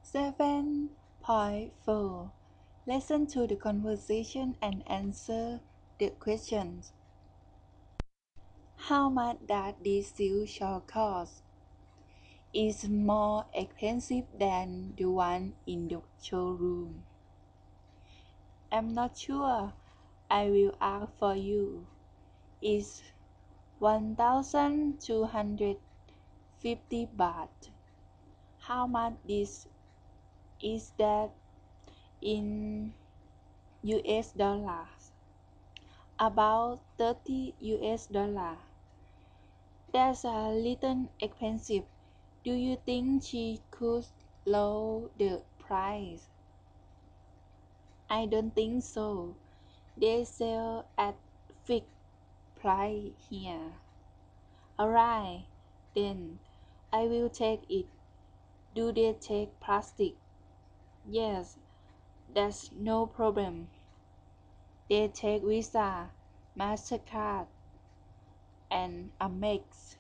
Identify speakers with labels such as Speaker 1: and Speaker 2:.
Speaker 1: 7.4 Listen to the conversation and answer the questions. How much does this silk shawl cost? It's more expensive than the one in the showroom. I'm not sure. I will ask for you. It's 1,250 baht. How much is that in US dollars? About 30 US dollars. That's a little expensive. Do you think she could lower the price? I don't think so. They sell at fixed price here. Alright, then I will take it. Do they take plastic? Yes, that's no problem. They take Visa, MasterCard, and Amex.